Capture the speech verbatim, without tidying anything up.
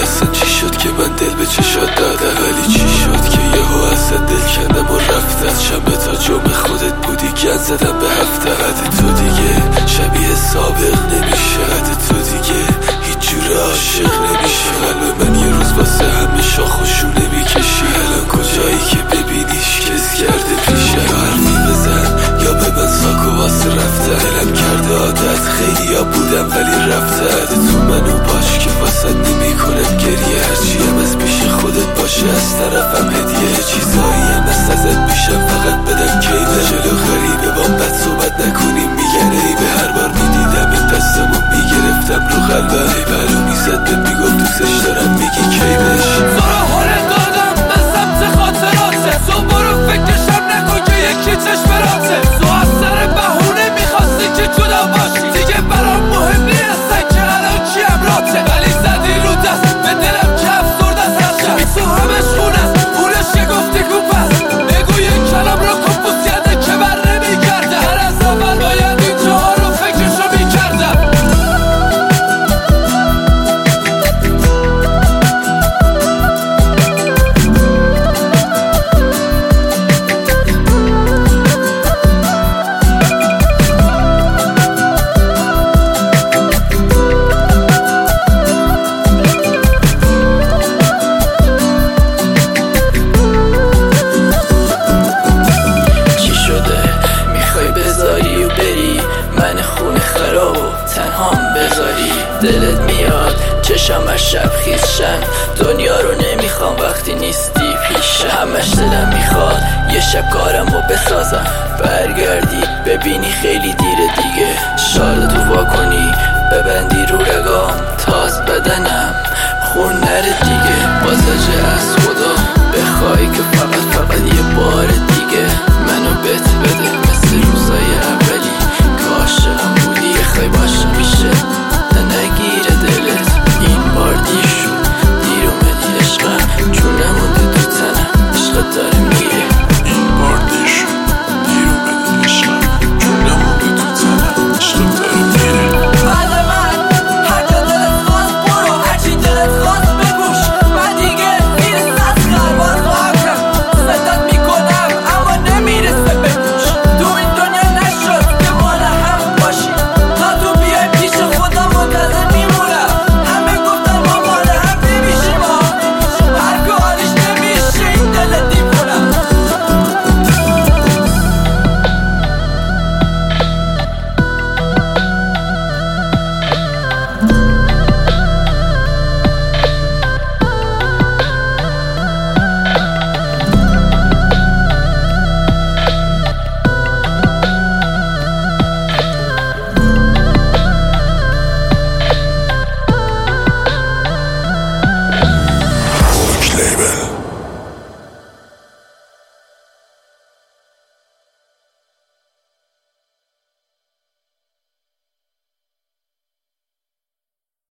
اصلا چی شد که من دل به چشات دادم؟ ولی چی شد که یهو اصلا دل کندم و رفتم؟ شنبه تا جمعه خودت بودی گند زدم به هفته. عد تو دیگه شبیه سابق نمیشه، عد تو دیگه هیچ جور عاشق نمیشه. قلب من یه روز واسه همه شاخ و شونه میکشی. الان کجایی که ببینیش کس کرده پیشه؟ یا حرفی بزن یا به من ساکو واسه رفته. دلم کرده عادت خیلی ها بودم ولی رفته. عد تو منو باش که واسه نمی کنم گریه. هرچی هم از پیش خودت باشه از طرفم هدیه. چیزایی هم از ازت پیشم فقط بدم کیمه. جلو غریبه با بد صحبت نکنیم میگن ای به هر بار میدیدم این دستمو میگرفتم رو قلبم. ای برو میزد به میگم دوستش دارم میگی کی بشی. زارا حال دادم به سمت خاطراته. تو برو فکرشم نکن که یکی چشم راته. تو از سر بهونه میخواستی که جدا باشی. دیگه برام مهم نیستن که الان کی امراته. ولی زدی رو دست به دلم که افسرد از هر شب. تو همش خونه است اونش که گفتی کوپس. بگو یک کلام رو کپوس کرده که بر نمیگرده. هر از اول باید این جاها رو فکرشو میکردم. دلت میاد چشم از شب خیزشن. دنیا رو نمیخوام وقتی نیستی پیشم. همش دلم میخواد یه شب کارم رو بسازم. برگردی ببینی خیلی دیره دیگه. شال تو وا کنی ببندی رو رگام.